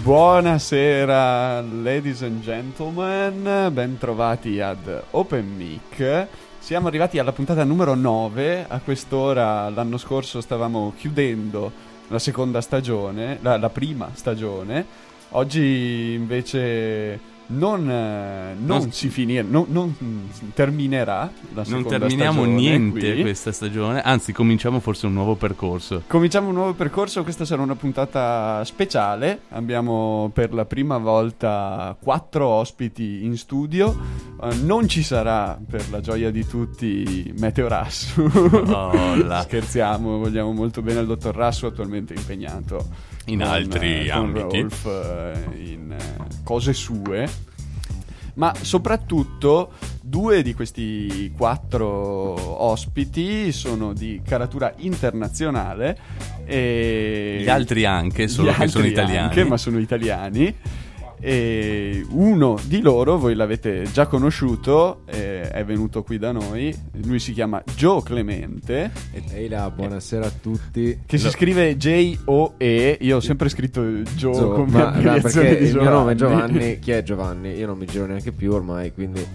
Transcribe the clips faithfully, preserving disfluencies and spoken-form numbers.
Buonasera ladies and gentlemen, ben trovati ad Open Mic. Siamo arrivati alla puntata numero nove. A quest'ora l'anno scorso stavamo chiudendo la seconda stagione, la, la prima stagione. Oggi invece non, non, non si finirà, non, non terminerà la seconda stagione. Non terminiamo stagione niente qui. questa stagione, anzi cominciamo forse un nuovo percorso. Cominciamo un nuovo percorso, questa sarà una puntata speciale. Abbiamo per la prima volta quattro ospiti in studio. Uh, non ci sarà, per la gioia di tutti, Meteo Rassu. Oh, là. Scherziamo, vogliamo molto bene al dottor Rassu, attualmente impegnato in con, altri eh, con ambiti. Rolf, eh, in eh, cose sue. Ma soprattutto due di questi quattro ospiti sono di caratura internazionale e Gli altri anche, solo gli che sono altri italiani. anche, ma sono italiani. E uno di loro voi l'avete già conosciuto, eh, è venuto qui da noi. Lui si chiama Joe Clemente. Ehi là, buonasera a tutti. Che si scrive J O E. Io ho sempre scritto Joe Zo, come ma, abbreviazione no, perché di il mio nome è Giovanni. Giovanni. Chi è Giovanni? Io non mi giro neanche più ormai, quindi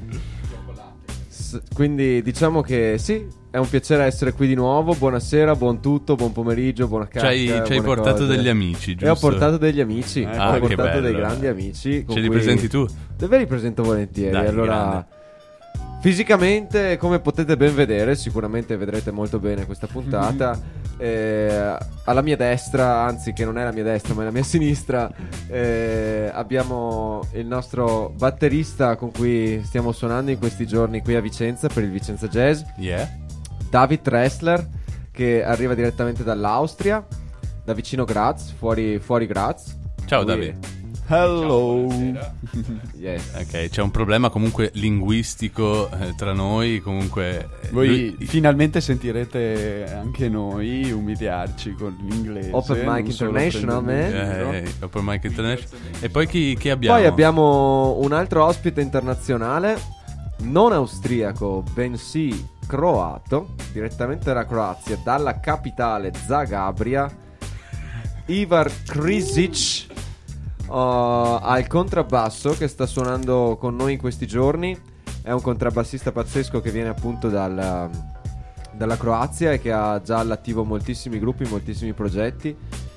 S- quindi diciamo che sì, è un piacere essere qui di nuovo. Buonasera, buon tutto, buon pomeriggio, buona Ci cacca. hai, ci hai buone portato cose. degli amici, giusto? E ho portato degli amici, Eh, ho ah, che portato bello, dei eh. grandi amici con Ce li cui- presenti tu? Ve li presento volentieri. Dai, allora, grande. fisicamente, come potete ben vedere, sicuramente vedrete molto bene questa puntata. eh, alla mia destra, anzi, che non è la mia destra, ma è la mia sinistra, eh, abbiamo il nostro batterista con cui stiamo suonando in questi giorni qui a Vicenza per il Vicenza Jazz, Yeah. David Tressler, che arriva direttamente dall'Austria, da vicino Graz, fuori, fuori Graz. Ciao Lui- David. Hello. Yes. Ok, c'è un problema comunque linguistico eh, tra noi, comunque eh, Voi lui- finalmente sentirete anche noi umiliarci con l'inglese. Open Mic non solo International, prendere- man. eh, eh, Open Mic International. E poi chi, chi abbiamo? Poi abbiamo un altro ospite internazionale, non austriaco, bensì croato, direttamente dalla Croazia, dalla capitale Zagabria, Ivar Krisic, uh, al contrabbasso, che sta suonando con noi in questi giorni. È un contrabbassista pazzesco che viene appunto dal, dalla Croazia e che ha già all'attivo moltissimi gruppi, moltissimi progetti.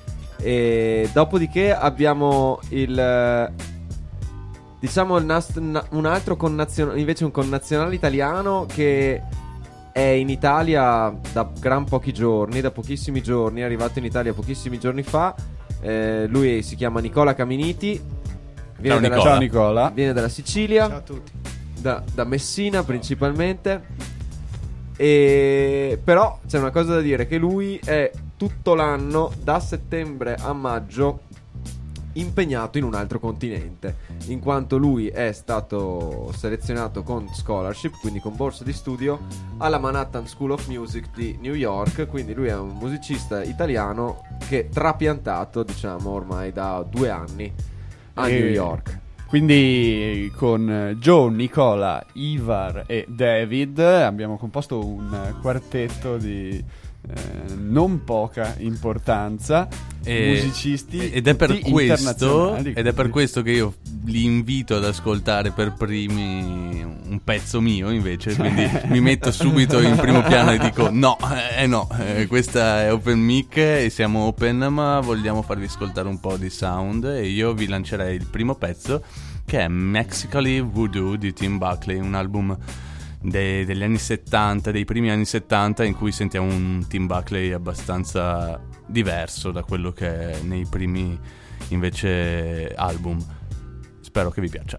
E dopodiché abbiamo il, diciamo, il nast- na- un altro connazionale, invece un connazionale italiano che è in Italia da gran pochi giorni, da pochissimi giorni, è arrivato in Italia pochissimi giorni fa. Eh, lui si chiama Nicola Caminiti, viene, Ciao, dalla, Nicola. Ciao Nicola. viene dalla Sicilia, Ciao a tutti. da, da Messina principalmente. E però c'è una cosa da dire, che lui è tutto l'anno, da settembre a maggio, impegnato in un altro continente, in quanto lui è stato selezionato con scholarship, quindi con borsa di studio, alla Manhattan School of Music di New York. Quindi lui è un musicista italiano che trapiantato, diciamo, ormai da due anni a E- New York. Quindi con Joe, Nicola, Ivar e David abbiamo composto un quartetto di eh, non poca importanza, E- musicisti ed è per tutti questo internazionali, ed è per quindi- questo che io li invito ad ascoltare per primi un pezzo mio, invece, quindi mi metto subito in primo piano e dico no, eh no, eh, questa è Open Mic e siamo open, ma vogliamo farvi ascoltare un po' di sound, e io vi lancerei il primo pezzo, che è Mexically Voodoo di Tim Buckley, un album de- degli anni settanta, dei primi anni settanta, in cui sentiamo un Tim Buckley abbastanza diverso da quello che è nei primi invece album. Spero che vi piaccia.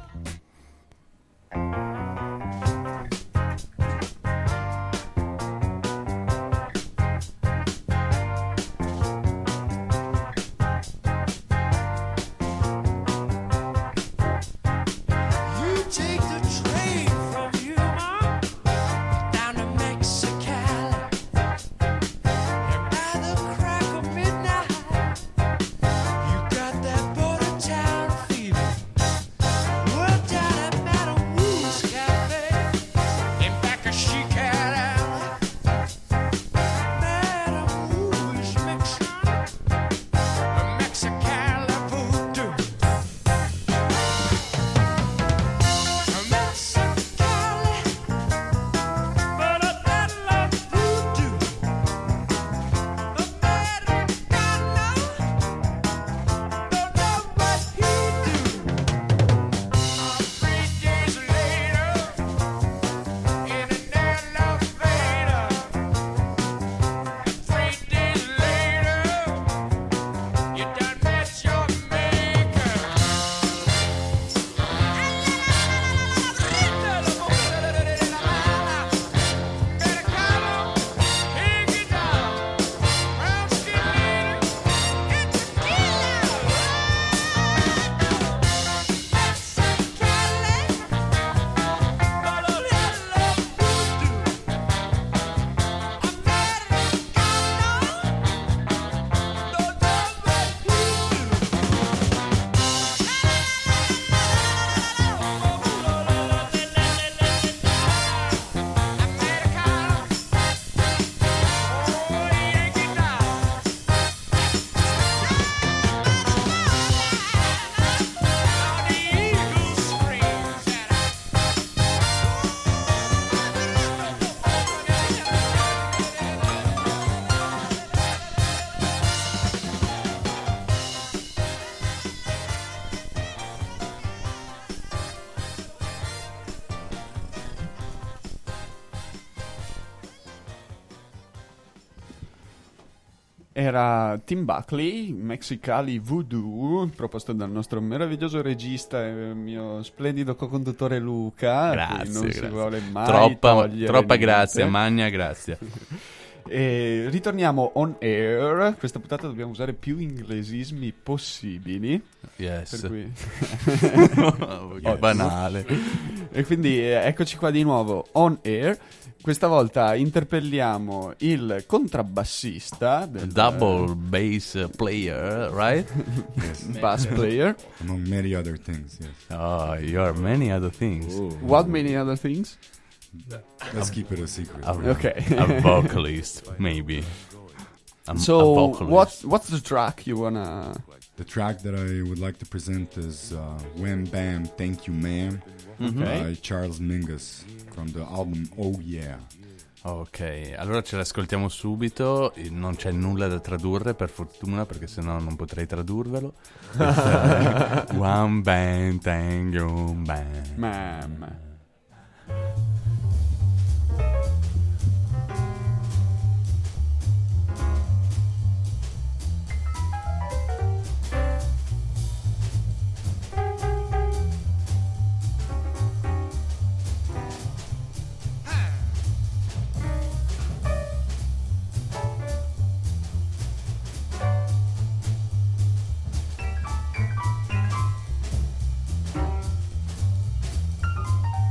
You take the train from Yuma down to Mexicali, and by the crack of midnight, you got that border town fever. era Tim Buckley, Mexicali Voodoo, proposto dal nostro meraviglioso regista e mio splendido co-conduttore Luca, a cui Grazie, non si grazie. vuole mai Troppa, togliere troppa niente. grazia, magna grazia. E ritorniamo on air. Questa puntata dobbiamo usare più inglesismi possibili. Yes. Per cui... Che banale. E quindi eh, eccoci qua di nuovo on air. Questa volta interpelliamo il contrabbassista del Double bass player, right? bass player. Among many other things, yes. Oh, you are many other things. What many other things? Let's keep it a secret. A, Okay. a vocalist, maybe. A, a So vocalist. what what's the track you wanna? The track that I would like to present is uh, Wham Bam Thank You Man Okay. by Charles Mingus from the album Oh Yeah. Ok, allora ce l'ascoltiamo subito. eh, Non c'è nulla da tradurre, per fortuna, perché sennò non potrei tradurvelo. Questa è One band, thank you, band. Ma'am. Hey,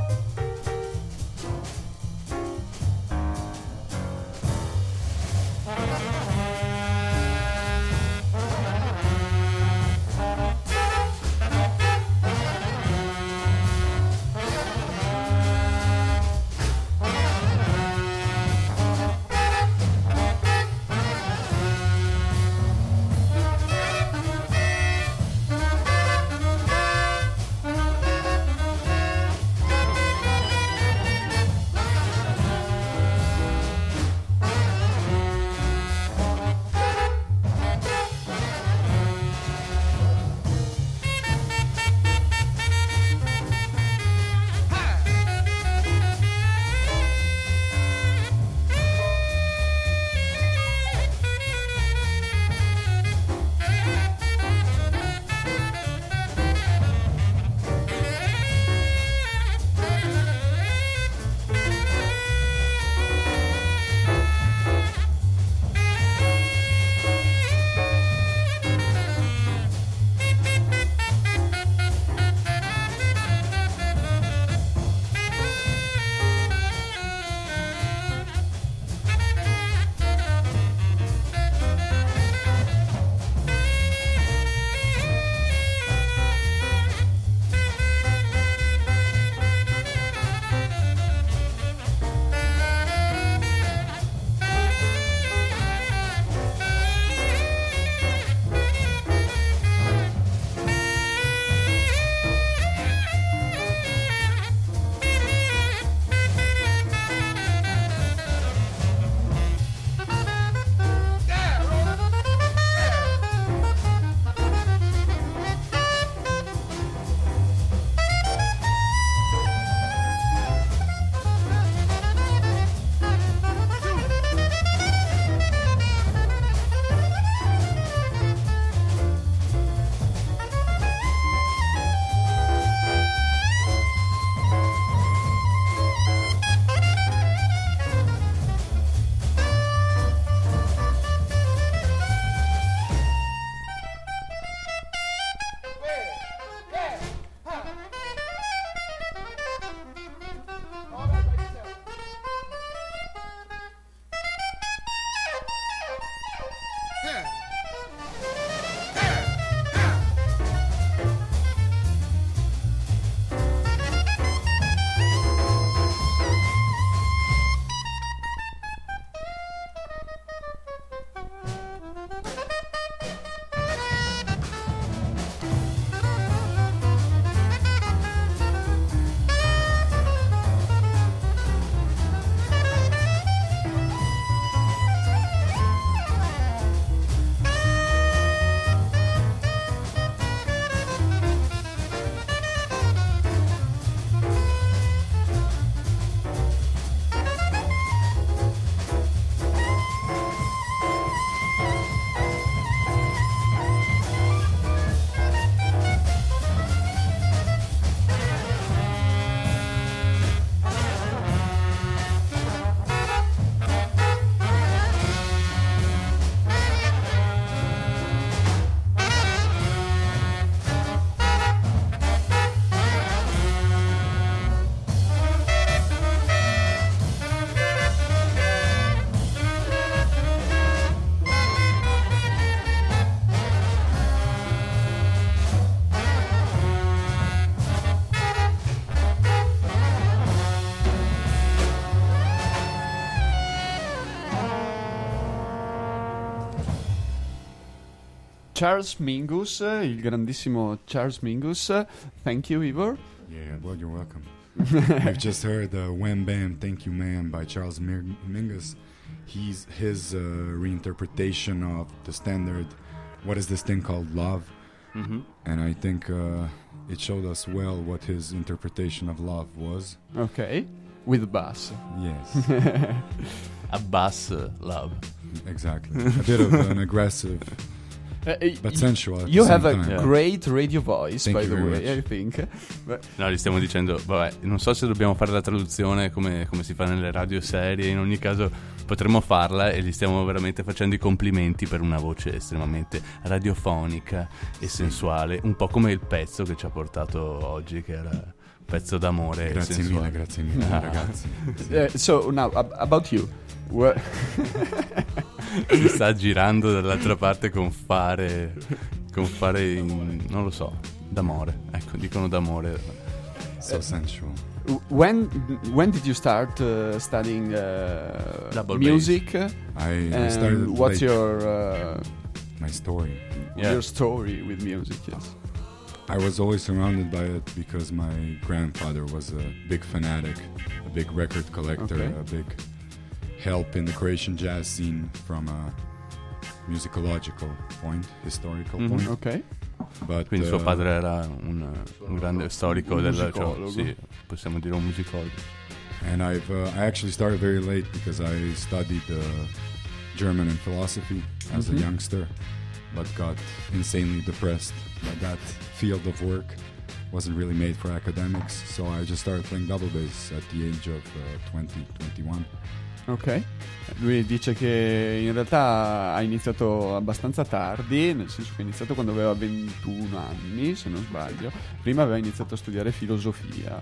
Charles Mingus, il grandissimo Charles Mingus. Thank you, Ivor. Yeah, well, you're welcome. We've just heard uh, Wham Bam Thank You Man by Charles Mir- Mingus. He's his uh, reinterpretation of the standard, what is this thing called love? Mm-hmm. And I think uh, it showed us well what his interpretation of love was. Ok, with bass. Yes, A bass love. exactly. A bit of an aggressive Uh, uh, but sensual at You the have same a time. Yeah. great radio voice, Thank by you the very way, much. I think. But- No, gli stiamo dicendo, vabbè, non so se dobbiamo fare la traduzione come, come si fa nelle radio serie, in ogni caso potremmo farla e gli stiamo veramente facendo i complimenti per una voce estremamente radiofonica e sensuale, un po' come il pezzo che ci ha portato oggi, che era un pezzo d'amore Grazie sensuale. mille, grazie mille, Ah. ragazzi. Sì. Uh, so now ab- about you. Wha- Si sta girando dall'altra parte con fare, con fare in- non lo so, d'amore, ecco, dicono d'amore. So sensual. when when did you start uh, studying uh, Double music? I, I And started what's late. your uh, My story. Yeah. your story with music? Yes. I was always surrounded by it because my grandfather was a big fanatic, a big record collector, Okay. a big help in the Croatian jazz scene from a musicological point, historical Mhm. point. Ok. But Quindi suo uh, padre era un, un grande storico Un del musicologo. cioè, sì, possiamo dire un musicologo. and I've uh, I actually started very late because I studied uh, German and philosophy as Mhm. a youngster, but got insanely depressed by that field of work. Wasn't really made for academics, so I just started playing double bass at the age of uh, twenty, twenty-one. Ok. Lui dice che in realtà ha iniziato abbastanza tardi, nel senso che ha iniziato quando aveva ventuno anni, se non sbaglio. Prima aveva iniziato a studiare filosofia.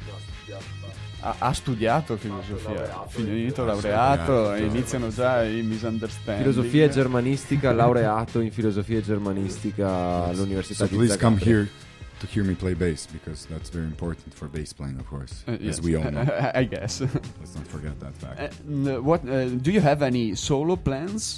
Ha, ha studiato filosofia, finito, laureato, Laureato. e iniziano già i misunderstanding. Filosofia germanistica, laureato in filosofia germanistica all'Università So di please come Zagabria. here to hear me play bass because that's very important for bass playing, of course, Uh, yes. as we all know. I guess. Let's not forget that fact. And what uh, do you have any solo plans,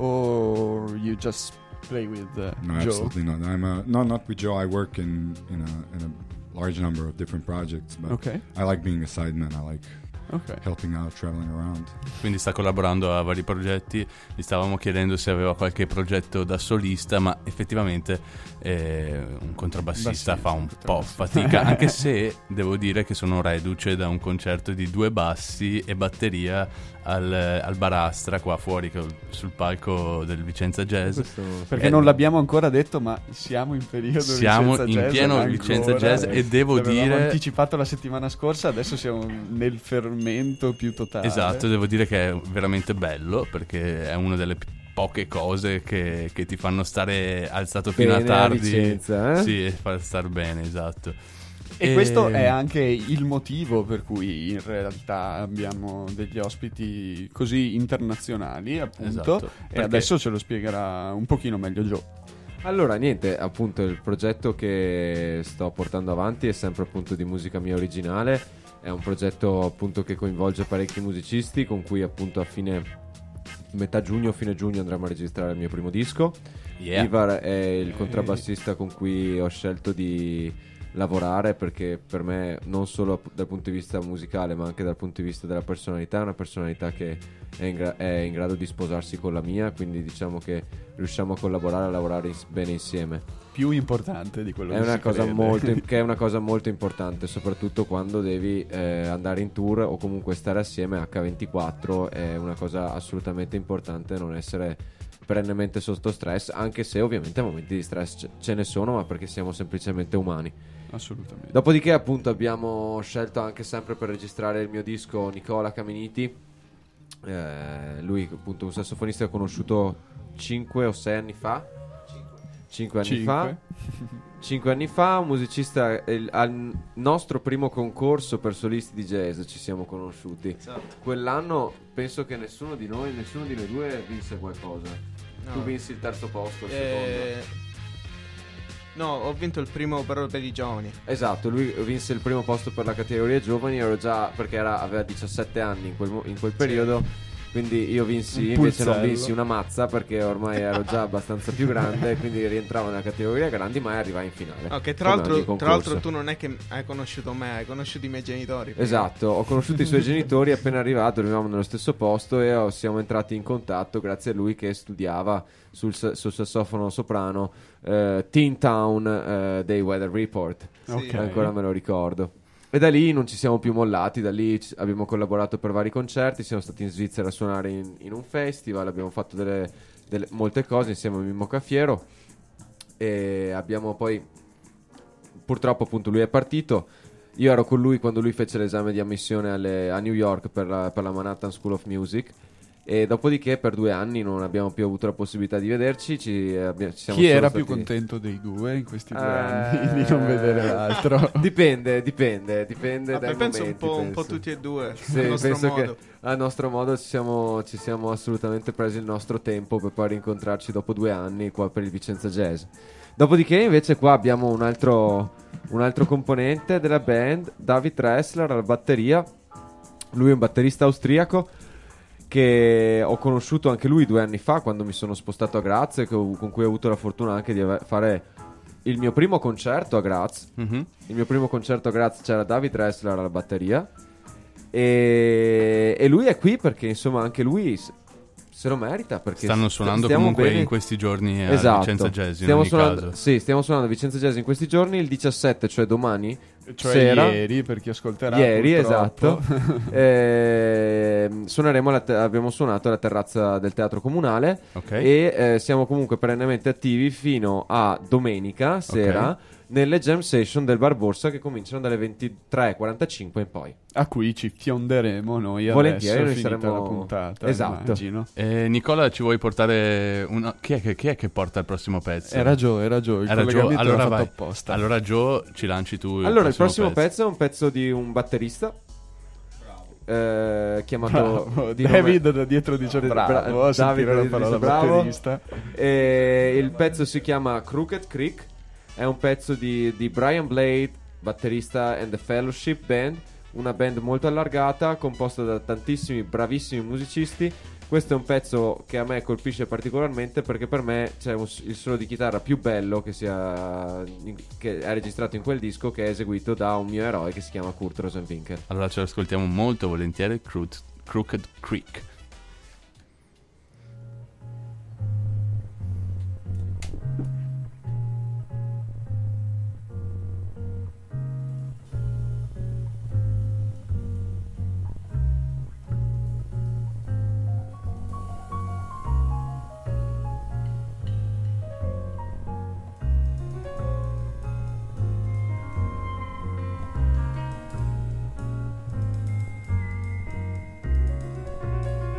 or you just play with uh, No, Joe? absolutely not. I'm a, no, not with Joe. I work in in a, in a large number of different projects, but Ok, I like being a sideman. I like ok. helping out, traveling around. Quindi sta collaborando a vari progetti. Gli stavamo chiedendo se aveva qualche progetto da solista, ma effettivamente eh, un contrabbassista Bassista, fa un po' contrabbassista. fatica, anche se devo dire che sono reduce da un concerto di due bassi e batteria al, al Barastra qua fuori col- sul palco del Vicenza Jazz. Questo- Perché Eh, non l'abbiamo ancora detto, ma siamo in periodo Siamo Vicenza in Jazz pieno ancora. Vicenza Jazz e devo L'avevamo dire- anticipato la settimana scorsa, adesso siamo nel fermento più totale. Esatto, devo dire che è veramente bello perché è una delle p- poche cose che, che ti fanno stare alzato fino Bene a a tardi. Vicenza, eh? Sì, e far star bene, esatto. E questo è anche il motivo per cui in realtà abbiamo degli ospiti così internazionali, appunto, Esatto, e perché- adesso ce lo spiegherà un pochino meglio Joe. Allora, niente, appunto il progetto che sto portando avanti è sempre appunto di musica mia originale. È un progetto appunto che coinvolge parecchi musicisti con cui appunto a fine metà giugno, fine giugno andremo a registrare il mio primo disco. Yeah. Ivar è il contrabbassista con cui ho scelto di lavorare perché per me non solo dal punto di vista musicale ma anche dal punto di vista della personalità è una personalità che è in, gra- è in grado di sposarsi con la mia, quindi diciamo che riusciamo a collaborare, a lavorare ins- bene insieme. Più importante di quello È che una si cosa crede. molto, che è una cosa molto importante, soprattutto quando devi eh, andare in tour o comunque stare assieme acca ventiquattro. È una cosa assolutamente importante non essere perennemente sotto stress, anche se ovviamente momenti di stress ce- ce ne sono, ma perché siamo semplicemente umani. Assolutamente. Dopodiché appunto abbiamo scelto anche sempre per registrare il mio disco Nicola Caminiti. Eh, lui appunto un sassofonista che ho conosciuto cinque o sei anni fa. cinque anni Cinque. fa. Cinque anni fa, un musicista eh, al nostro primo concorso per solisti di jazz ci siamo conosciuti. Quell'anno penso che nessuno di noi, nessuno di noi due vinse qualcosa. No. Tu vinsi il terzo posto, il Eh, secondo. no, ho vinto il primo però per i giovani. Esatto, lui vinse il primo posto per la categoria giovani, ero già perché era, aveva diciassette anni in quel, mo- in quel periodo Quindi io vinsi, Un invece non pulzello. vinsi una mazza perché ormai ero già abbastanza più grande, quindi rientravo nella categoria grandi, ma arrivai in finale. Ok, tra come l'altro, ogni tra concorso. l'altro tu non è che hai conosciuto me, hai conosciuto i miei genitori. prima. Esatto, ho conosciuto i suoi genitori appena arrivato, eravamo nello stesso posto e oh, siamo entrati in contatto grazie a lui che studiava sul, sa- sul sassofono soprano eh, Teen Town eh, dei Weather Report. Ok. Ancora me lo ricordo. E da lì non ci siamo più mollati, da lì ci- abbiamo collaborato per vari concerti, siamo stati in Svizzera a suonare in, in un festival, abbiamo fatto delle, delle- molte cose insieme a Mimmo Caffiero e abbiamo poi, purtroppo appunto lui è partito, io ero con lui quando lui fece l'esame di ammissione alle- a New York per la, per la Manhattan School of Music e dopodiché per due anni non abbiamo più avuto la possibilità di vederci, ci, eh, abbia- ci siamo Chi solo era stati- più contento dei due in questi due Eh, anni di non vedere l'altro? Dipende, dipende, dipende Vabbè, dai penso momenti, un, po', un po' penso. tutti e due. Sì, al nostro penso modo. che a nostro modo ci siamo, ci siamo assolutamente presi il nostro tempo per poi rincontrarci dopo due anni qua per il Vicenza Jazz. Dopodiché invece qua abbiamo un altro, un altro componente della band, David Ressler alla batteria. Lui è un batterista austriaco che ho conosciuto anche lui due anni fa quando mi sono spostato a Graz e co- con cui ho avuto la fortuna anche di ave- fare il mio primo concerto a Graz. Mhm. Il mio primo concerto a Graz c'era David Ressler alla batteria e, e lui è qui perché insomma anche lui s- se lo merita perché Stanno st- suonando stiamo comunque bene. in questi giorni a Esatto. Vicenza Jazz in stiamo ogni suonando, caso. sì, stiamo suonando a Vicenza Jazz in questi giorni il diciassette, cioè domani Cioè sera. ieri, per chi ascolterà Ieri, purtroppo. esatto. Ehm, suoneremo alla te- abbiamo suonato alla terrazza del Teatro Comunale Ok. e eh, siamo comunque perennemente attivi fino a domenica sera nelle jam session del Bar Borsa che cominciano dalle ventitré e quarantacinque in poi. A cui ci fionderemo noi Volentieri, adesso, noi finita saremo- la puntata, Esatto. immagino. Eh, Nicola, ci vuoi portare una... chi, è che, chi è che porta il prossimo pezzo? Era Joe, era Joe, il Era Joe. collegamento Allora l'ha vai. fatto apposta. Allora Joe, ci lanci tu il Allora, il prossimo prossimo pezzo. è un pezzo di un batterista eh, chiamato Bravo. di David nome- da dietro dice Bra- bravo, a David sentire da la dietro parola dice bravo. batterista. E il pezzo si chiama Crooked Creek. È un pezzo di, di Brian Blade, batterista and the Fellowship Band, una band molto allargata composta da tantissimi bravissimi musicisti. Questo è un pezzo che a me colpisce particolarmente perché per me c'è un- il solo di chitarra più bello che, sia, in- che è registrato in quel disco, che è eseguito da un mio eroe che si chiama Kurt Rosenwinkel. Allora ce l'ascoltiamo molto volentieri, Crooked, Crooked Creek. Thank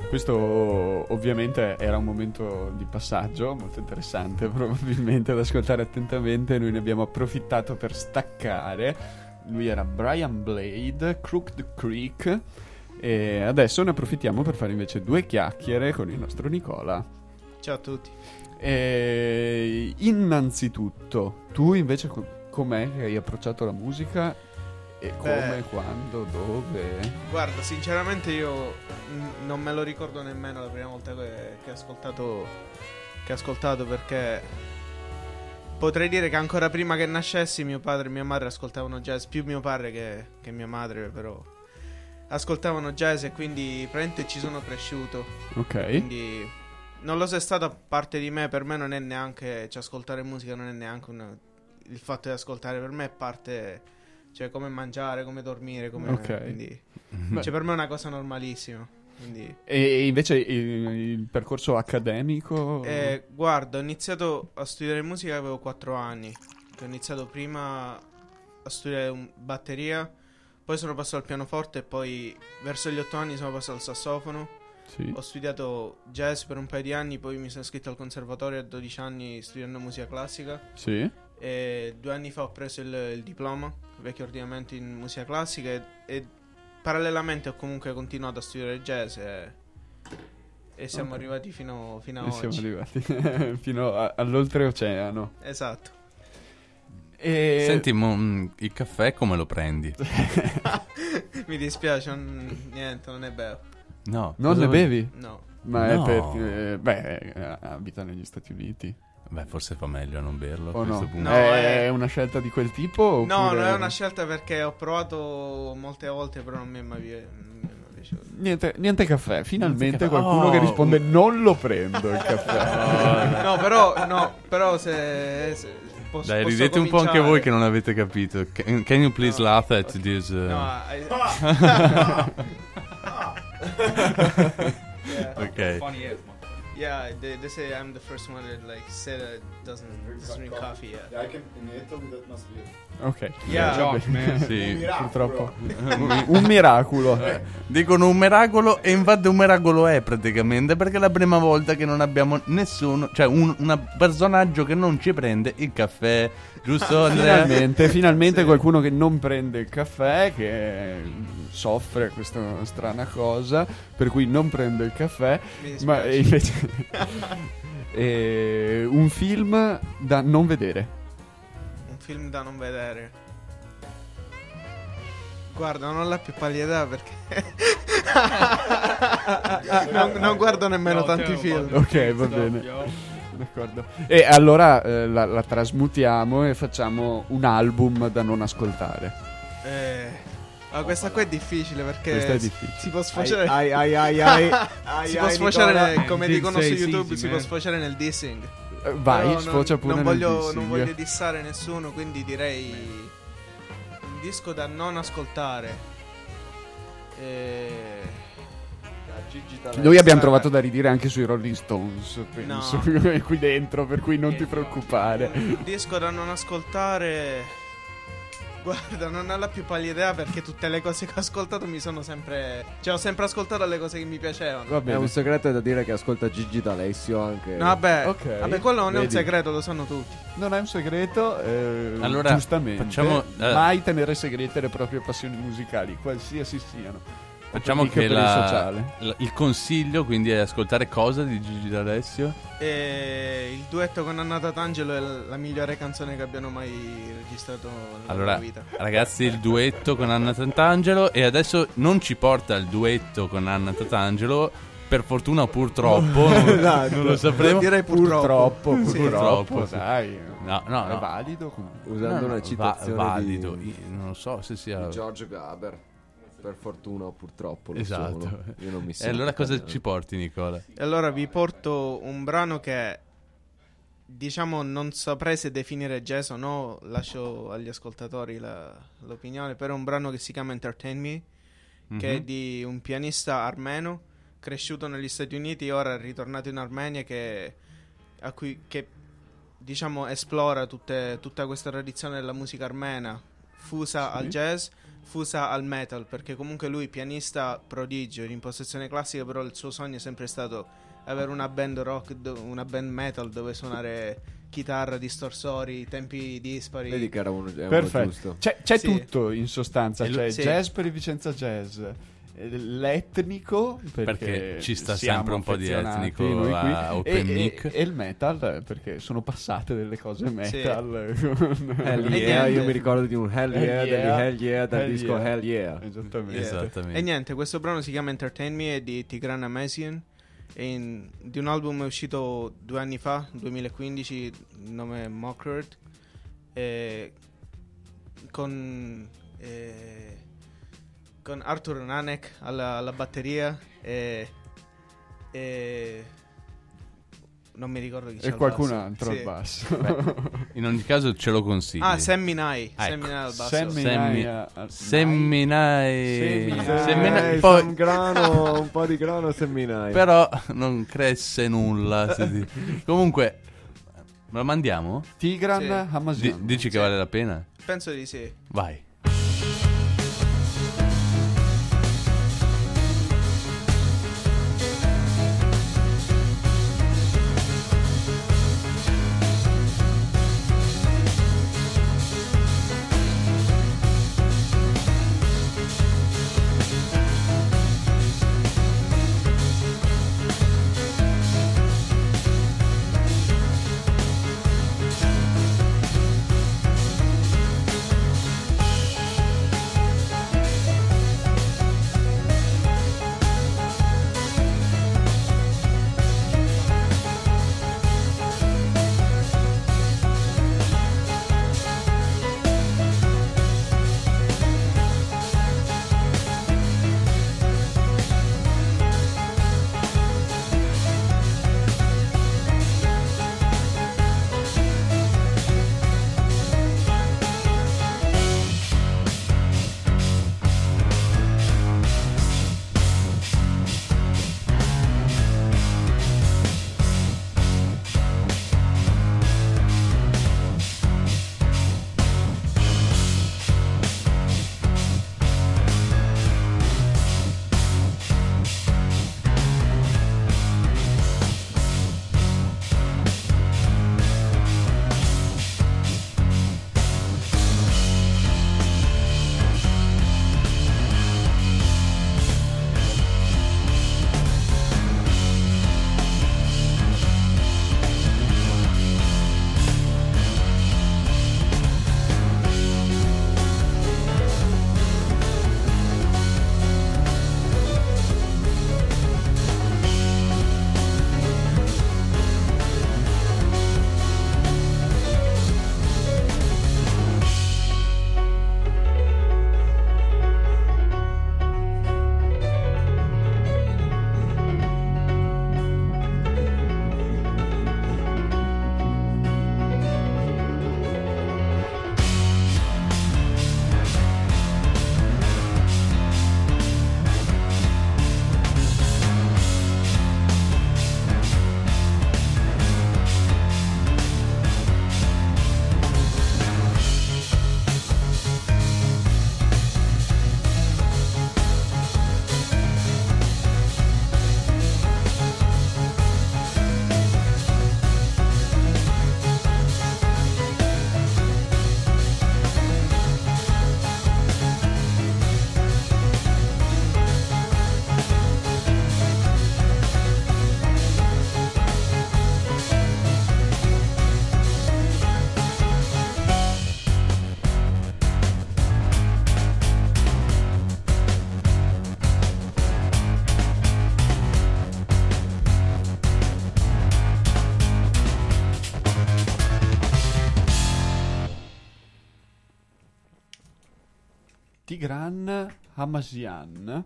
Questo ovviamente era un momento di passaggio molto interessante, probabilmente da ascoltare attentamente. Noi ne abbiamo approfittato per staccare. Lui era Brian Blade, Crooked Creek, e adesso ne approfittiamo per fare invece due chiacchiere con il nostro Nicola. Ciao a tutti. E innanzitutto, tu invece co- com'è che hai approcciato la musica? E come, Beh. quando, dove? Guarda, sinceramente io mm, non me lo ricordo nemmeno la prima volta che, che ho ascoltato che ho ascoltato perché potrei dire che ancora prima che nascessi mio padre e mia madre ascoltavano jazz, più mio padre che, che mia madre, però ascoltavano jazz e quindi praticamente ci sono cresciuto. Ok. Quindi non lo so, è stata parte di me, per me non è neanche, cioè ascoltare musica non è neanche un, il fatto di ascoltare, per me è parte, cioè come mangiare, come dormire, come, Ok. quindi Beh. cioè per me è una cosa normalissima. Quindi E invece il, il percorso accademico? eh, guarda, ho iniziato a studiare musica avevo quattro anni. Ho iniziato prima a studiare un- batteria, poi sono passato al pianoforte e poi verso gli otto anni sono passato al sassofono. Sì. Ho studiato jazz per un paio di anni, poi mi sono iscritto al conservatorio a dodici anni studiando musica classica Sì. e due anni fa ho preso il, il diploma, vecchio ordinamento in musica classica e, e parallelamente ho comunque continuato a studiare jazz e, e siamo Ok. arrivati fino, fino a E siamo oggi. arrivati fino a- all'oltreoceano. Esatto. E... Senti, mo, mm, il caffè come lo prendi? Mi dispiace, non- niente, non è bello. No. Non cosa ne vuoi- bevi? No. Ma No. è perché... Beh, eh, abita negli Stati Uniti. Beh, forse fa meglio non berlo a O questo no? punto. No, è è- una scelta di quel tipo? No, oppure- non è una scelta perché ho provato molte volte, però non mi è mai, pi- non mi è mai piaciuto. Niente, niente caffè. Finalmente Niente caffè. qualcuno Oh. che risponde non lo prendo il caffè. No, però, no, però se, se posso, Dai, posso ridete un po' anche cominciare. voi che non avete capito. Can, can you please No. laugh at this? uh, No, I- yeah, Ok. yeah, they, they say I'm the first one that like said that doesn't drink coffee yet. I can, in Italy that must be it. Ok. Yeah. Va bene. Sì. Purtroppo. Un miracolo. Dicono un miracolo e infatti un miracolo è praticamente perché è la prima volta che non abbiamo nessuno, cioè un una personaggio che non ci prende il caffè, giusto Andrea? Finalmente, finalmente Sì. qualcuno che non prende il caffè, che soffre questa strana cosa, per cui non prende il caffè, Mi dispiace. ma invece eh, un film da non vedere. Un film da non vedere. Guarda, non ho la più pallida idea perché non, non guardo nemmeno tanti film. Ok, va bene. D'accordo. E allora eh, la, la trasmutiamo e facciamo un album da non ascoltare. Eh, ma questa qua è difficile perché Questa è si- difficile. si può sfociare. Ai ai ai ai ai. si ai, può sfociare Nicola. nel- come Did dicono su say it's YouTube, easy, si può man. sfociare nel dissing. Eh, vai, Però sfocia non, pure non nel voglio, dissing. non voglio dissare nessuno, quindi direi un disco da non ascoltare. Eh, Noi abbiamo trovato da ridire anche sui Rolling Stones, penso, No. qui dentro, per cui non ti preoccupare. un disco da non ascoltare. Guarda, non ho la più pallida idea perché tutte le cose che ho ascoltato mi sono sempre. Cioè, ho sempre ascoltato le cose che mi piacevano. Va È bene. un segreto da dire che ascolta Gigi D'Alessio anche. No, vabbè, Ok, vabbè, quello non è un vedi. segreto, lo sanno tutti. Non è un segreto, eh, Allora, giustamente. facciamo, eh, mai tenere segrete le proprie passioni musicali, qualsiasi siano. Facciamo Mica che per il la- sociale. la- il consiglio quindi è ascoltare cosa di Gigi D'Alessio? E il duetto con Anna Tatangelo è l- la migliore canzone che abbiano mai registrato nella Allora, loro vita. ragazzi, il duetto con Anna Tatangelo e adesso non ci porta il duetto con Anna Tatangelo, per fortuna o purtroppo, non, non lo sapremo. Direi Purtroppo, Sì. purtroppo, Purtroppo, sì. dai. No, no, È no. valido comunque. Usando No, no, una va- citazione valido, di, io non lo so se sia di George Gaber. Per fortuna o purtroppo lo esatto. sono. Io non mi E sento allora cosa italiano. ci porti, Nicola? E allora vi porto un brano che, diciamo, non saprei se definire jazz o no, lascio agli ascoltatori la- l'opinione, però è un brano che si chiama Entertain Me, che è Mhm. di un pianista armeno, cresciuto negli Stati Uniti e ora è ritornato in Armenia, che, a cui, che diciamo esplora tutte- tutta questa tradizione della musica armena fusa al Sì. jazz, fusa al metal, perché comunque lui pianista prodigio in impostazione classica, però il suo sogno è sempre stato avere una band rock, do- una band metal dove suonare chitarra, distorsori, tempi dispari. Vedi che era uno, è uno Perfetto. giusto. C'è, c'è Sì. tutto in sostanza. E lu- C'è sì. jazz per il Vicenza Jazz, eh, l'etnico perché, Perché ci sta siamo sempre un po' di affezionati etnico noi qui, a Open e, Mic. e, e il metal eh, perché sono passate delle cose metal. con- Hell E yeah, niente. io mi ricordo di un Hell Hell yeah, degli yeah, Hell yeah dal Hell disco yeah. Hell yeah. Esattamente. Esattamente. E niente, questo brano si chiama Entertain Me, è di Tigran Amazian, è in- di un album uscito due anni fa, duemilaquindici, il nome è Mockert, e con, eh, con Arthur Nanek alla, alla batteria e, e non mi ricordo chi c'è E al qualcun basso. altro Sì. al basso. In ogni caso ce lo consigli. Ah, Sammy Nai, Ecco. Sammy Nai al basso. Sammy Semmi- Nai a- a- Seminai. Seminai. Seminai. Eh, Poi- un grano, un po' di grano seminai. Però non cresce nulla. si dice. Comunque, me lo mandiamo? Tigran Sì. Di- Hamasian. dici che Sì. vale la pena? Penso di sì. Vai. Tigran Hamasian.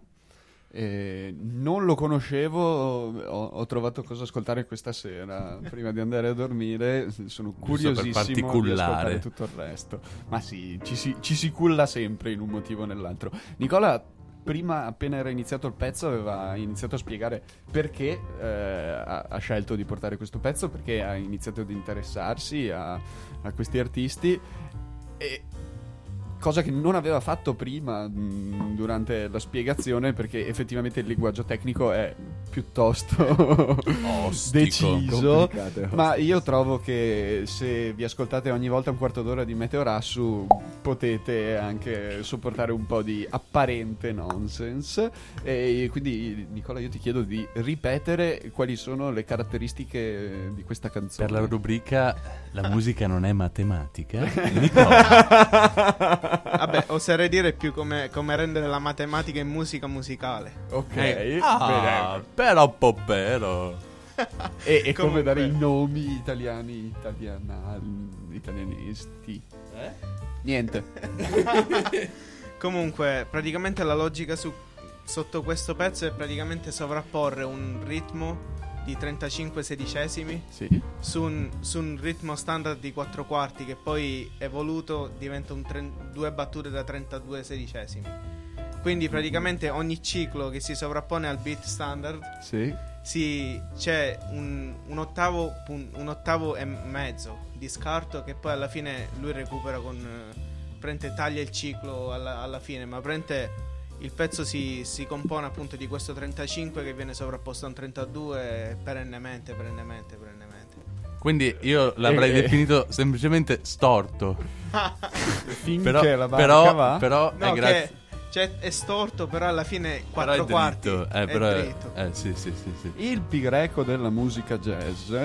Eh, non lo conoscevo, ho, ho trovato cosa ascoltare questa sera prima di andare a dormire. Sono per curiosissimo farti di cullare. ascoltare tutto il resto. Ma sì, ci si, ci si culla sempre in un motivo o nell'altro. Nicola, prima, appena era iniziato il pezzo, aveva iniziato a spiegare perché eh, ha, ha scelto di portare questo pezzo, perché ha iniziato ad interessarsi a, a questi artisti. E cosa che non aveva fatto prima mh, durante la spiegazione, perché effettivamente il linguaggio tecnico è piuttosto deciso. Complicato, è Ma ostico. io trovo che se vi ascoltate ogni volta un quarto d'ora di Meteorassu potete anche sopportare un po' di apparente nonsense. E quindi Nicola, io ti chiedo di ripetere quali sono le caratteristiche di questa canzone. Per la rubrica La musica non è matematica, Nicola. Vabbè, oserei dire più come, come rendere la matematica in musica musicale. Ok, Eh, ah, bene. però po' però. E, e come Comunque- dare i nomi italiani, italiana, italianisti. Eh? Niente. Comunque, praticamente la logica su, sotto questo pezzo è praticamente sovrapporre un ritmo di trentacinque sedicesimi Sì. su un, su un ritmo standard di quattro quarti che poi evoluto diventa un tre- due battute da trentadue sedicesimi. Quindi praticamente ogni ciclo che si sovrappone al beat standard Sì. si, c'è un, un ottavo pun- un ottavo e mezzo di scarto che poi alla fine lui recupera con eh, prende taglia il ciclo alla, alla fine, ma prende il pezzo si, si compone appunto di questo trentacinque che viene sovrapposto a un trentadue perennemente perennemente perennemente. Quindi io l'avrei Eh, eh. definito semplicemente storto. Finché Però, la barca però, va. però No, è grazie. che cioè, è storto però alla fine Però quattro è quarti dritto. Eh, è però è- dritto. eh, sì, sì, sì, sì. Il pi greco della musica jazz.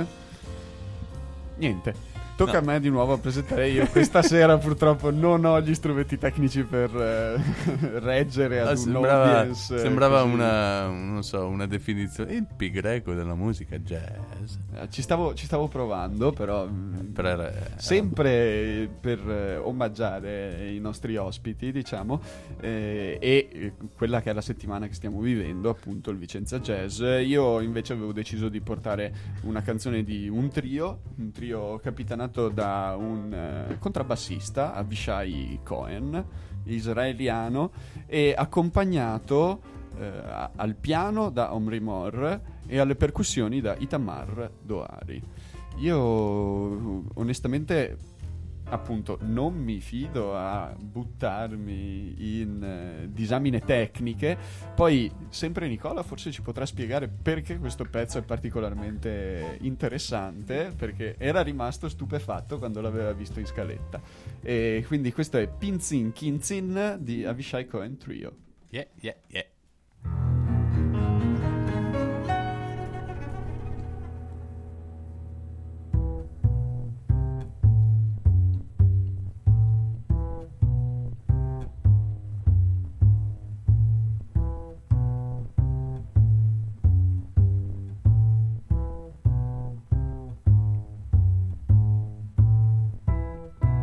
Niente. Tocca No. a me di nuovo presentare io. Questa sera purtroppo non ho gli strumenti tecnici per eh, reggere ad Ah, un sembrava audience. eh, sembrava così. una, non so, una definizione. Il pi greco della musica jazz. Eh, Ci stavo, ci stavo provando, però. mh, Però era- era- Sempre per eh, omaggiare i nostri ospiti, diciamo, eh, e eh, quella che è la settimana che stiamo vivendo, appunto il Vicenza Jazz. Io invece avevo deciso di portare una canzone di un trio, un trio capitanato da un eh, contrabbassista, Avishai Cohen, israeliano, e accompagnato eh, a- al piano da Omri Mor e alle percussioni da Itamar Doari. Io onestamente appunto non mi fido a buttarmi in eh, disamine tecniche. Poi sempre Nicola forse ci potrà spiegare perché questo pezzo è particolarmente interessante, perché era rimasto stupefatto quando l'aveva visto in scaletta. E quindi questo è Pinzin Kinzin di Avishai Cohen Trio. Yeah, yeah, yeah.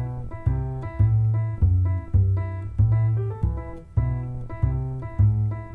Thank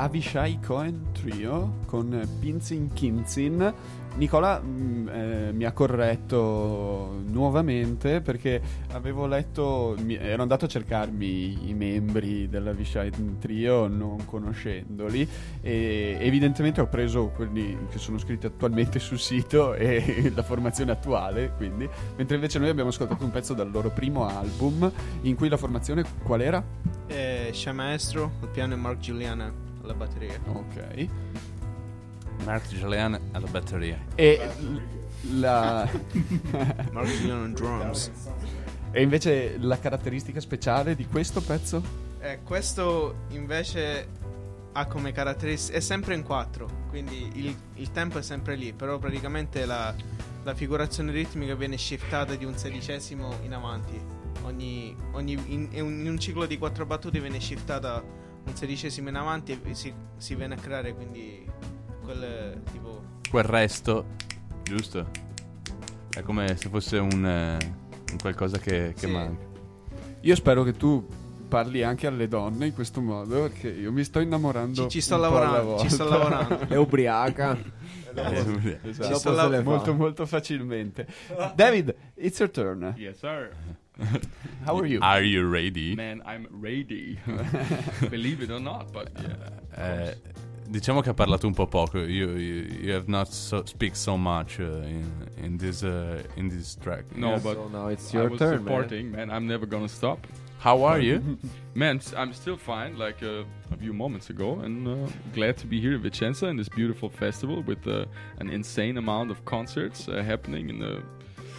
Avishai Cohen Trio con Pinzin Kinzin. Nicola mh, eh, mi ha corretto nuovamente perché avevo letto, mi, ero andato a cercarmi i membri dell'Avishai Trio non conoscendoli e evidentemente ho preso quelli che sono scritti attualmente sul sito e la formazione attuale, quindi, mentre invece noi abbiamo ascoltato un pezzo dal loro primo album in cui la formazione qual era? Eh, Scia Maestro al piano e Mark Giuliana alla batteria. Ok. Mark Julian alla batteria. E l- la Mark Giuliana on drums. e invece la caratteristica speciale di questo pezzo? Eh, questo invece ha come caratteristica, è sempre in quattro, quindi il, il tempo è sempre lì, però praticamente la, la figurazione ritmica viene shiftata di un sedicesimo in avanti. Ogni, ogni in, in un, in un ciclo di quattro battute viene shiftata un sedicesimo in avanti e si, si viene a creare quindi quel tipo Quel resto, giusto? È come se fosse un, eh, un qualcosa che, che Sì. manca. Io spero che tu parli anche alle donne in questo modo, perché io mi sto innamorando. ci, ci sto un po' alla lavorando, ci sto volta. lavorando. È ubriaca. Eh, Esatto. Ci sto Dopo la- molto molto facilmente. David, it's your turn. Yes, sir. How are you? Are you ready? Man, I'm ready. Believe it or not, but yeah. Eh, diciamo che ha parlato un po' poco. You, you, you have not so, speak so much uh, in, in this uh, in this track. No, Yes. but So now it's I your was turn, man. supporting, man. I'm never gonna stop. How are you? Man, s- I'm still fine, like uh, a few moments ago, and uh, glad to be here in Vicenza in this beautiful festival with uh, an insane amount of concerts uh, happening in a,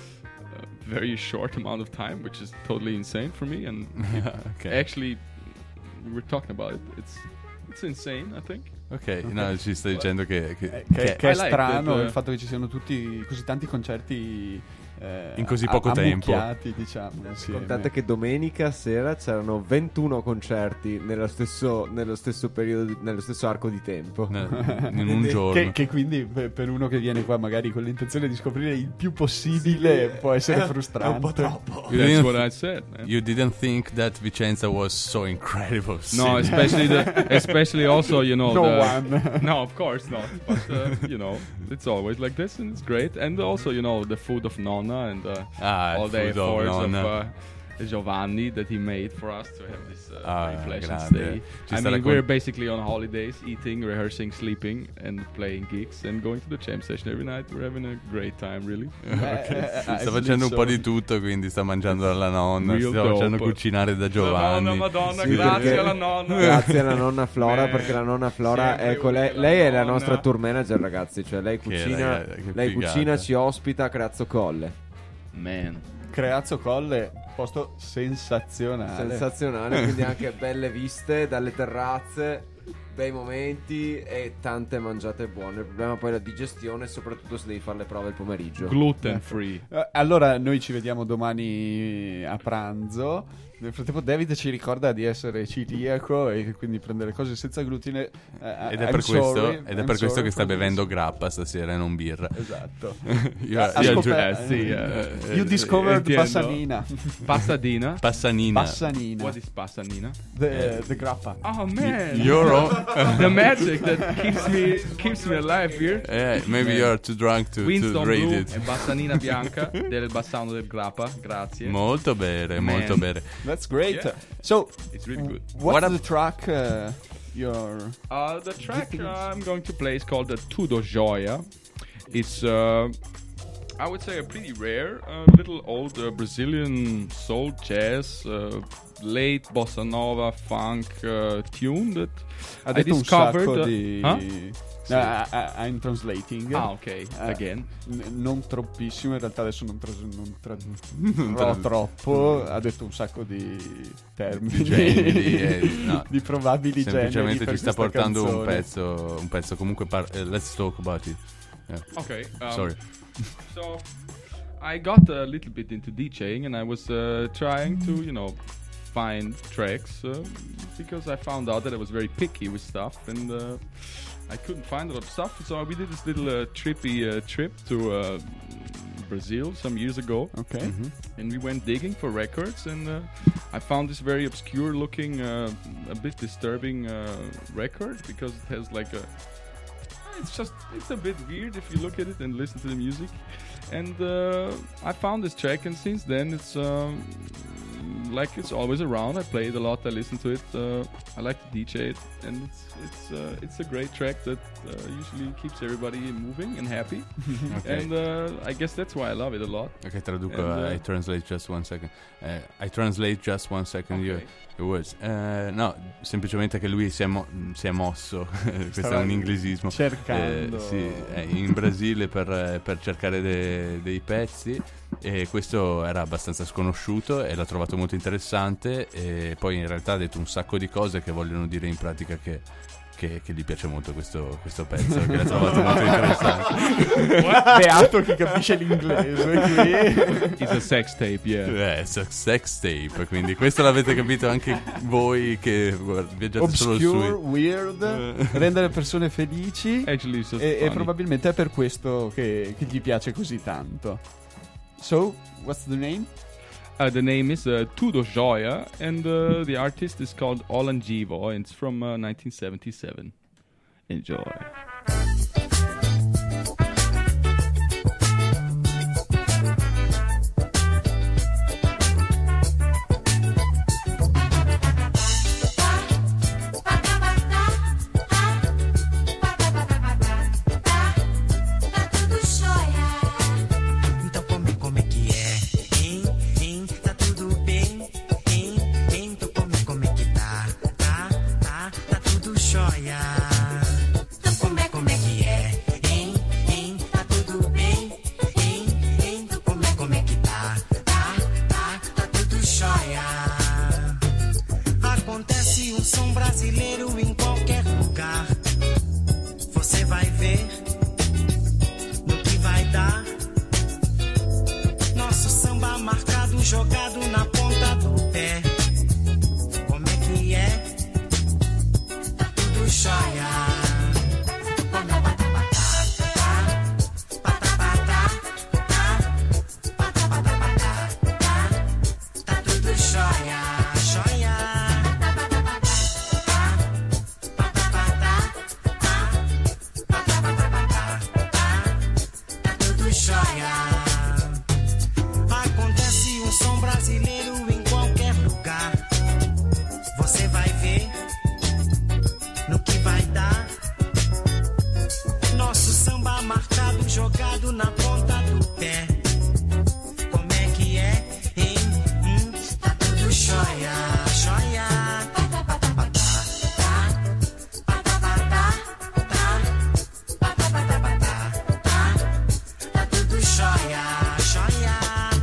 a very short amount of time, which is totally insane for me. And Ok. actually, we were talking about it. It's it's insane, I think. Ok, no, ci sto dicendo che, che, Eh, che, che- che è I like strano that, uh, il fatto che ci siano tutti così tanti concerti eh, In così a- poco tempo. ammucchiati, diciamo, insieme. Contate che domenica sera c'erano ventuno concerti nello stesso, nello stesso periodo, nello stesso arco di tempo. ne- in un giorno. Che, che quindi per per uno che viene qua magari con l'intenzione di scoprire il più possibile può essere frustrante. È un po' troppo. You That's didn't, what I said, man. you didn't think that Vicenza was so incredible. No, city. especially the, especially also, you know, No the, one. no, of course not. But uh, you know, it's always like this, and it's great. And also, you know, the food of Nonna and uh, Ah, all il the food of efforts of, Nonna. uh, Giovanni that he made for us to have this uh, Ah, very pleasant grande. stay. Ci I sta mean, raccon- we're basically on holidays, eating, rehearsing, sleeping, and playing gigs, and going to the jam session every night. We're having a great time, really. Eh, eh, Sta eh, facendo un po' di insomma. tutto, quindi sta mangiando dalla nonna, Real sta facendo dope. cucinare da La Giovanni. nonna, Madonna, Sì, grazie perché- alla nonna. Grazie alla nonna Flora, Man, perché la nonna Flora sempre ecco, lei, utile lei la è la nonna. nostra tour manager, ragazzi. Cioè, lei Che cucina, raga- che lei figata. cucina, ci ospita a Creazzo Colle. Man. Creazzo Colle, posto sensazionale. Sensazionale, quindi anche belle viste dalle terrazze, bei momenti e tante mangiate buone. Il problema poi è la digestione, soprattutto se devi fare le prove il pomeriggio. Gluten free. Eh, Allora, noi ci vediamo domani a pranzo. Nel frattempo, David ci ricorda di essere celiaco e quindi prendere cose senza glutine. Eh, Ed è I'm per questo, sorry, ed è I'm per questo sorry che sta for this. bevendo grappa stasera e non birra. Esatto. Io- Ha io- scoperto- eh, sì, eh, You eh, discovered entiendo. Passanina. Passadina. Passanina. Passanina. What is Passanina? The, the grappa. Oh man, You're the magic that keeps me keeps me alive here. Eh, maybe you're too drunk to, to Winston read Blue it. e Bassanina Bianca del Bassano del Grappa, grazie. Molto bene, Man. molto bene. That's great. Yeah. So, It's really good. what's What the ab- track uh, you're... Uh, the track uh, I'm going to play is called the Tudo Gioia. It's, uh, I would say, a pretty rare, uh, little old uh, Brazilian soul jazz, uh, late bossa nova funk uh, tune that Ha I detto un discovered. sacco uh, di... huh? No, I- I- I'm translating. Ah, ok, Eh, again. n- non troppissimo, in realtà adesso non, tras- non Non tradurrò tra- troppo. Ha detto un sacco di termini, Di generi, eh, no. di probabili generi. Semplicemente per ci sta questa portando un canzone. pezzo, un pezzo comunque par- eh, let's talk about it. Yeah. Okay. Um, Sorry. So I got a little bit into DJing, and I was uh, trying to, you know, find tracks uh, because I found out that I was very picky with stuff, and uh, I couldn't find a lot of stuff. So we did this little uh, trippy uh, trip to uh, Brazil some years ago. Ok. Mhm. And we went digging for records, and uh, I found this very obscure-looking, uh, a bit disturbing uh, record because it has like a. It's just it's a bit weird if you look at it and listen to the music. And uh, I found this track, and since then it's um, like it's always around. I play it a lot. I listen to it. Uh, I like to D J it, and it's it's uh, it's a great track that uh, usually keeps everybody moving and happy. Okay. And uh, I guess that's why I love it a lot. Ok, traduco, And, uh, I translate just one second. Eh, I translate just one second your, your words. Eh, no, semplicemente che lui si è, mo- si è mosso, questo Stava è un inglesismo. cercando. Eh, sì, è in Brasile per, per cercare de- dei pezzi, e questo era abbastanza sconosciuto e l'ha trovato molto interessante, e poi in realtà ha detto un sacco di cose che vogliono dire in pratica che, che, che gli piace molto questo, questo pezzo, che l'ha trovato molto interessante. Beato chi capisce l'inglese qui. It's a sex tape, yeah. Eh, sex, sex tape, quindi questo l'avete capito anche voi che guarda, viaggiate solo Obscure, su. weird, rende le persone felici. Actually, it's just E, e funny. probabilmente è per questo che, che gli piace così tanto. So, what's the name? Uh, the name is uh, Tudo Joia, and uh, the artist is called Olangivo, and it's from uh, nineteen seventy-seven. Enjoy. Então come como é que é, hein, hein, tá tudo bem, hein, hein, então come como é que tá, tá, tá, tá tudo jóia. Então come como é que é, hein, hein, tá tudo bem, hein, hein, então come como é que tá, tá, tá, tá tudo jóia. Acontece um som brasileiro em qualquer lugar, você vai ver no que vai dar. Nosso samba marcado, jogado na ponta do pé. Como é que é? Tá tudo jóia. Como é patapatá, tá, patapatá, tá, patapatá, tá, tá tudo jóia, jóia. Patapatá, tá, patapatá, tá, tá tudo jóia. Acontece um som brasileiro em qualquer lugar, você vai ver no que vai dar. Nosso samba marcado, jogado na ponta do pé. Como é que é, hein? Hum, tá tudo jóia, jóia. Patapatá, tá, patapatá, tá, patapatá, tá, tá tudo jóia, jóia.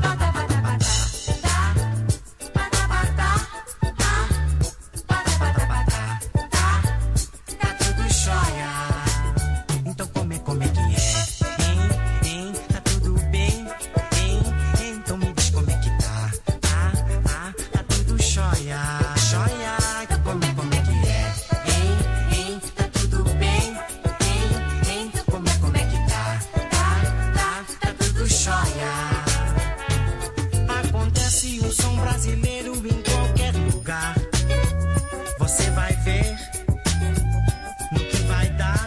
Tá tudo jóia. Então como é, como é que é? Hein, hein, tá tudo bem? Hein, hein, então me diz como é que tá. Tá, tá, tá tudo jóia, jóia. Então como é, como é que é? Hein, hein, tá tudo bem? Hein, hein, então como é, como é que tá. Tá, tá, tá tudo jóia. Acontece um som brasileiro em qualquer lugar, você vai ver no que vai dar.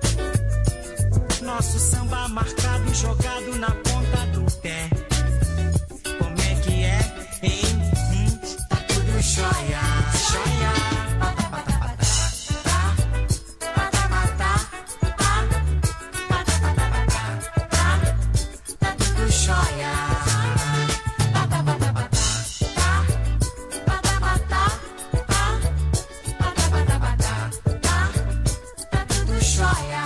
Nosso samba marcado, jogado na ponta do pé. Como é que é, hein? Hum, tá tudo jóia, jóia. Patapatá, tá, patapatá, tá, patapatá, tá, tá tudo jóia. Patapatá, tá, patapatá, tá, patapatá, tá, tá tudo jóia.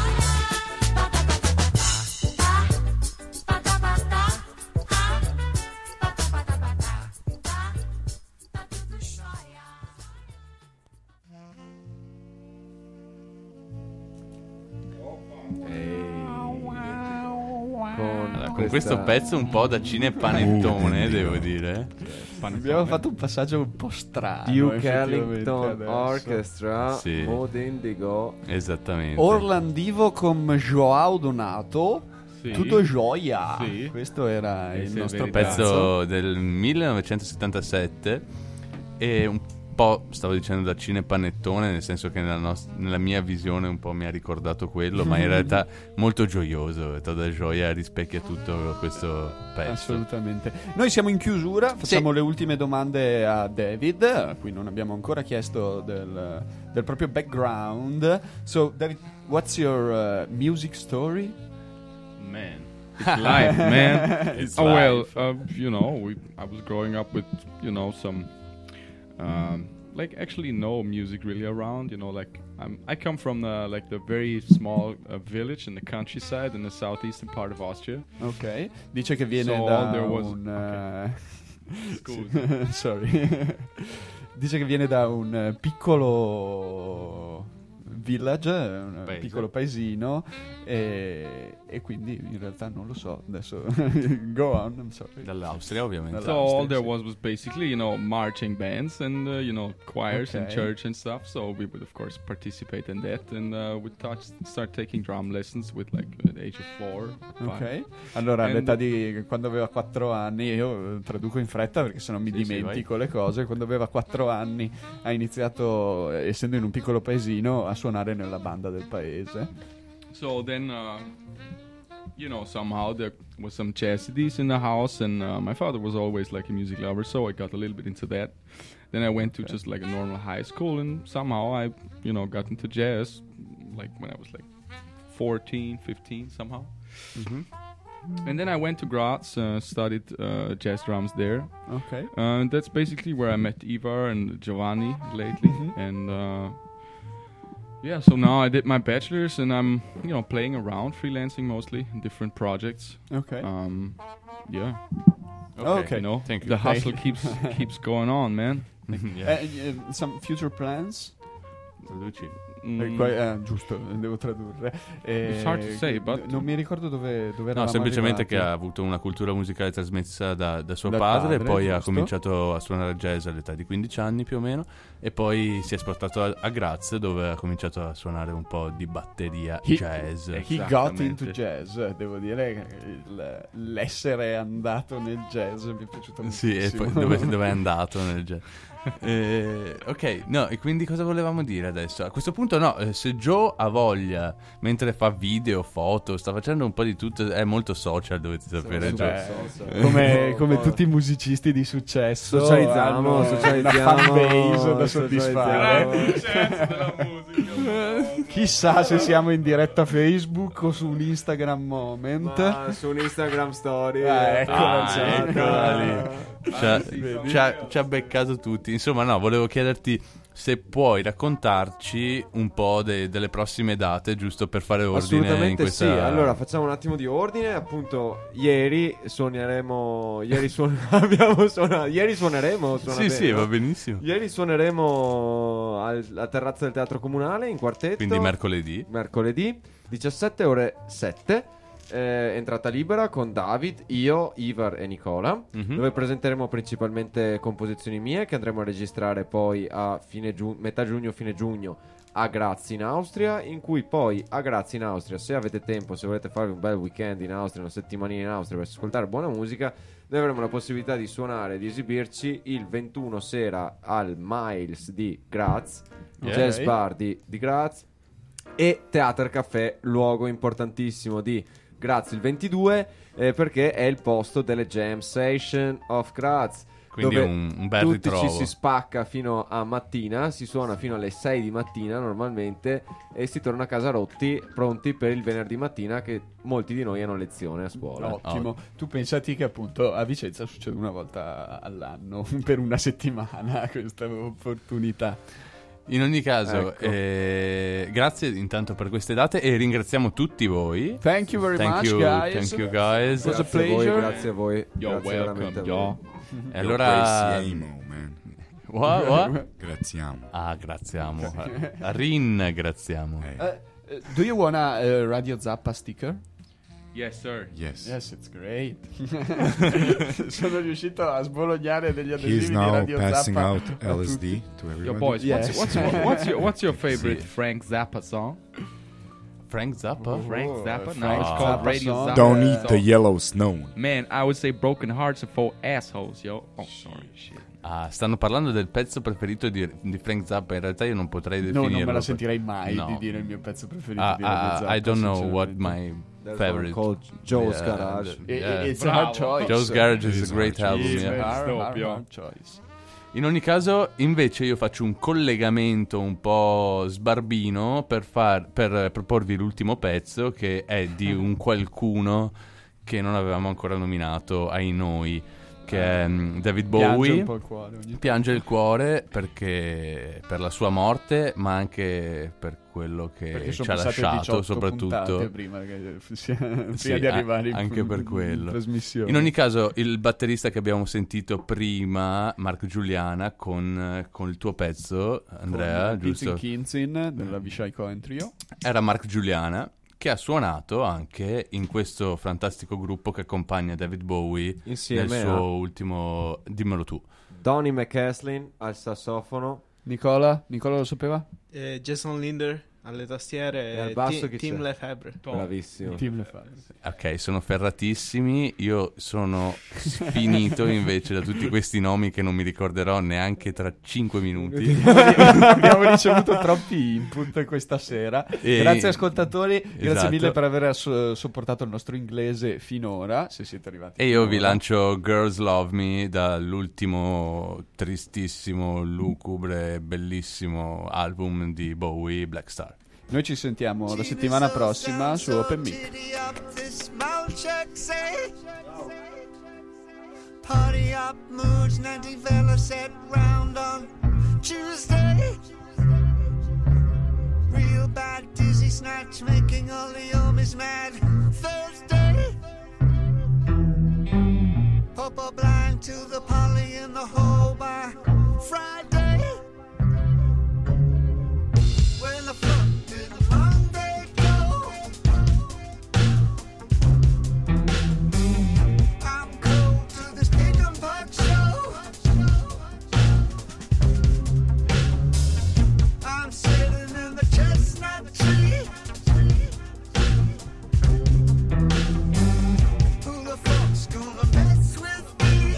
Allora, con questo pezzo un po' da cinepanettone, devo dire. Abbiamo fatto un passaggio un po' strano. Duke effettivamente, Ellington adesso. Orchestra, Sì. Mood Indigo. Esattamente. Orlandivo con Joao Donato. Sì. Tutto gioia. Sì. Questo era Eh, il sì, è nostro vero. pezzo. Pezzo del millenovecentosettantasette e un po', stavo dicendo, da cinepanettone, nel senso che nella, nost- nella mia visione un po' mi ha ricordato quello, ma in realtà molto gioioso. Toda gioia rispecchia tutto questo pezzo. Assolutamente. Noi siamo in chiusura, facciamo le ultime domande a David, a cui non abbiamo ancora chiesto del, del proprio background. So, David, what's your uh, music story? Man, it's life, man. It's oh well, life. uh, you know, we I was growing up with you know some, um, like actually no music really around. You know, like I'm I come from the, like the very small uh, village in the countryside in the southeastern part of Austria. Ok, dice che viene So, da there was- un... eh, Scusa. Sorry. Dice che viene da un eh, piccolo village, un Paese. piccolo paesino e, e quindi in realtà non lo so. Adesso go on, I'm sorry. Dall'Austria, ovviamente. So all there was was basically, you know, marching bands and, uh, you know, choirs in Okay. church and stuff. So we would, of course, participate in that. And uh, we'd touch, start taking drum lessons with, like, at the age of four, five. Ok, allora And- all'età di quando aveva quattro anni, io eh, traduco in fretta perché sennò mi Sì, sì, dimentico le cose. Quando aveva quattro anni ha iniziato, eh, essendo in un piccolo paesino, a suonare nella banda del paese. So then, uh, you know, somehow there was some jazz C Ds in the house. And uh, my father was always, like, a music lover. So I got a little bit into that. Then I went to just, like, a normal high school. And somehow I, you know, got into jazz, like, when I was, like, fourteen, fifteen, somehow. And then I went to Graz, uh, studied uh, jazz drums there. Ok. Uh, and that's basically where I met Ivar and Giovanni lately. And uh, yeah, so now I did my bachelor's and I'm, you know, playing around, freelancing mostly in different projects. Ok. Um, yeah, Ok. you know, Thank you. the hustle keeps keeps going on, man. Yeah. Eh, eh, some future plans? Traduci. Mm, Eh, qua- eh, giusto, devo tradurre. Eh, It's hard to say, but- non mi ricordo dove, dove No, eravamo semplicemente arrivati. che ha avuto una cultura musicale trasmessa da, da suo Dal padre, padre, e poi ha giusto. cominciato a suonare jazz all'età di quindici anni più o meno, e poi si è spostato a, a Graz, dove ha cominciato a suonare un po' di batteria He- jazz. He got Esattamente. into jazz, devo dire che il- l'essere andato nel jazz mi è piaciuto Sì, e moltissimo. poi dove, dove è andato nel jazz. Eh, ok, no, e quindi cosa volevamo dire adesso? A questo punto no, eh, se Joe ha voglia, mentre fa video, foto, sta facendo un po' di tutto, è molto social, dovete sapere. Super Joe. social. come, come Oh, tutti i musicisti di successo Socializziamo, hanno una socializziamo, fanbase da socializziamo. soddisfare. Chissà se siamo in diretta Facebook o su un Instagram Moment. Ma su un Instagram story. Ah, eccola, Ah, sì. eccola lì. Ci ha, vedi? ci ha- ci ha beccato tutti. Insomma, no, volevo chiederti se puoi raccontarci un po' de- delle prossime date, giusto per fare ordine in Assolutamente questa... sì. Allora facciamo un attimo di ordine. Appunto, ieri suoneremo. Ieri suon- abbiamo suonato. Ieri suoneremo. Suona Sì, bene, sì, no? va benissimo. Ieri suoneremo al- alla terrazza del Teatro Comunale in quartetto. Quindi mercoledì. Mercoledì, diciassette ore sette. eh, entrata libera con David, io, Ivar e Nicola, Mhm. dove presenteremo principalmente composizioni mie che andremo a registrare poi a fine giu- metà giugno, fine giugno a Graz in Austria, in cui poi a Graz in Austria, se avete tempo, se volete farvi un bel weekend in Austria, una settimanina in Austria per ascoltare buona musica, noi avremo la possibilità di suonare, di esibirci il ventuno sera al Miles di Graz, Yeah. Jazz Ok. Bar di, di Graz, e Theater Café, luogo importantissimo di Graz il ventidue, eh, perché è il posto delle Jam Session of Graz. Quindi dove un, un bel tutti ritrovo. ci si spacca fino a mattina, si suona fino alle sei di mattina normalmente e si torna a casa rotti, pronti per il venerdì mattina, che molti di noi hanno lezione a scuola. Ottimo. Tu pensati che appunto a Vicenza succede una volta all'anno per una settimana questa opportunità. In ogni caso, Ecco. eh, grazie intanto per queste date e ringraziamo tutti voi. Thank you very Thank much, you, guys. thank you guys. was a Grazie a voi, pleasure. grazie a voi. You're grazie veramente welcome, a voi. y'all. E allora, Graziamo, man. What, what? Graziamo. Ah, graziamo. Ringraziamo. Hey. Uh, uh, do you wanna uh, Radio Zappa sticker? Yes, sir. Yes. Yes, it's great. Sono riuscito a sbolognare degli adesivi He's di now Radio passing Zappa out a L S tutti. D to everybody. Yo, boys, Yes. what's, what's, what's your what's your favorite Sì. Frank Zappa song? Frank Zappa? Frank Zappa? No, Frank it's Zappa called Radio song. Zappa. Don't eat So- the yellow snow. Man, I would say Broken Hearts are for assholes, yo. Oh, sorry, shit. Ah, stanno parlando del pezzo preferito di, di Frank Zappa. In realtà io non potrei No, definirlo. non me la sentirei mai No. di dire il mio pezzo preferito Ah, di Radio ah, Zappa, I don't know what sinceramente. my There's favorite. one called Joe's Yeah, Garage. the- I- yeah. i- It's a hard Bravo. choice. Joe's Garage It is is a great hard album. It's yeah. a hard, Stop, hard, yo. hard choice. In ogni caso, invece, io faccio un collegamento un po' sbarbino per, far, per proporvi l'ultimo pezzo, che è di un qualcuno che non avevamo ancora nominato ai noi, che è mm, David Piange Bowie. un po' il cuore ogni Piange il cuore perché per la sua morte, ma anche per quello che Perché ci sono ha passate lasciato, diciotto puntate soprattutto. prima, che, sia- prima Sì, di a- arrivare in, anche per in quello. trasmissione. In ogni caso, il batterista che abbiamo sentito prima, Mark Giuliana, con, con il tuo pezzo, Andrea, giusto? Kinzin Kinzin della Vishai Cohen Trio. Era Mark Giuliana, che ha suonato anche in questo fantastico gruppo che accompagna David Bowie Insieme nel a- suo ultimo... Dimmelo tu. Donny McCaslin al sassofono. Nicola? Nicola lo sapeva? Eh, Jason Linder alle tastiere E al e basso Ti- chi Tim c'è? Lefebvre. Bravissimo. Team Lefebvre. Ok, sono ferratissimi. Io sono sfinito invece da tutti questi nomi che non mi ricorderò neanche tra cinque minuti. Abbiamo ricevuto troppi input questa sera. E- Grazie ascoltatori, grazie Esatto. mille per aver so- sopportato il nostro inglese finora, se siete arrivati E io vi finora. lancio Girls Love Me dall'ultimo tristissimo, lugubre, bellissimo album di Bowie, Black Star. Noi ci sentiamo la settimana prossima su Open Mic. Party up moods, ninety fellas sat round on Tuesday. Real bad dizzy snatch making all the homies mad. Thursday. Papa blind to the poly in the hole by Friday. When the fuck did the Monday go? I'm cold to this pig and pot show. I'm sitting in the chestnut tree. Who the fuck's gonna mess with me?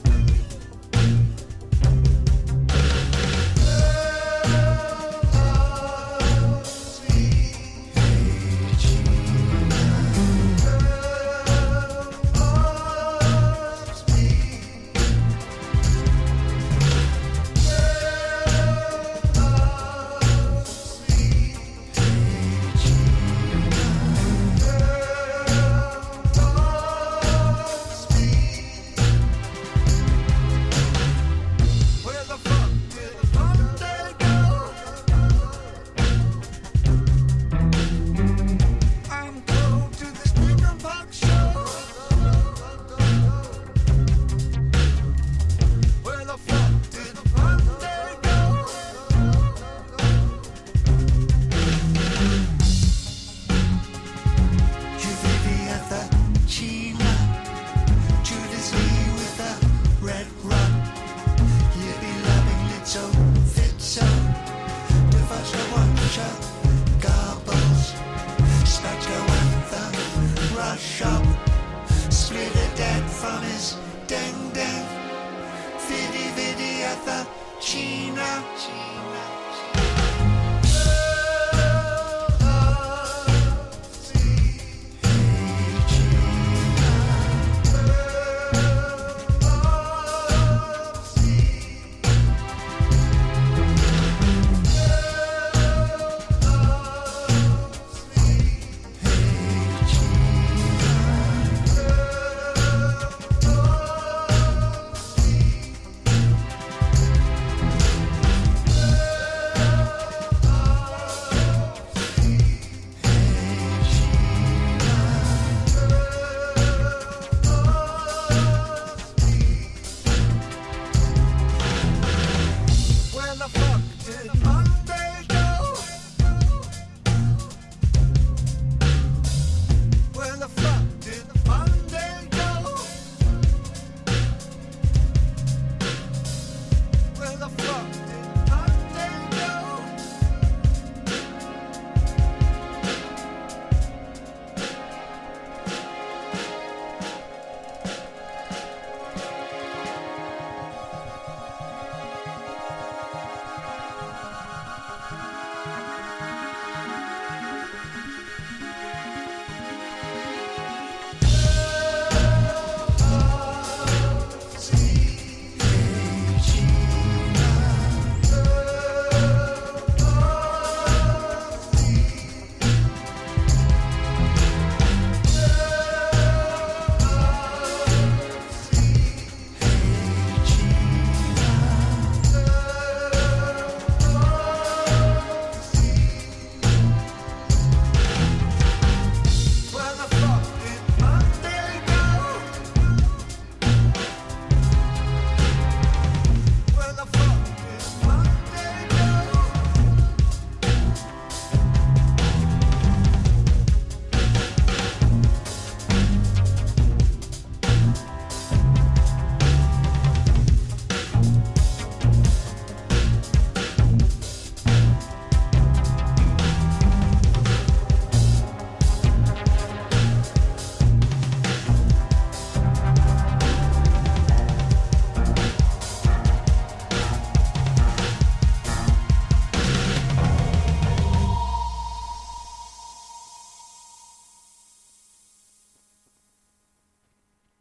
Where the fuck did the Monday go? I'm cold to this pig and pot show. Where the fuck did the Monday go? Juvivietta China, Judas Lee with a red run. Yippee loving little fitzo. The fascia watcha gobbles. Spectre anthem, rush up. Split a dead from his ding ding. Fiddy viddy at the China.